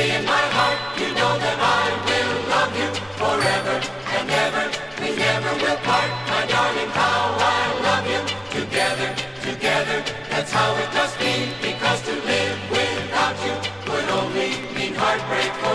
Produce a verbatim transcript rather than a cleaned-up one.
stay in my heart. You know that I will love you forever and ever. We never will part, my darling, how I love you. Together, together, that's how it must be. Because to live without you would only mean heartbreak.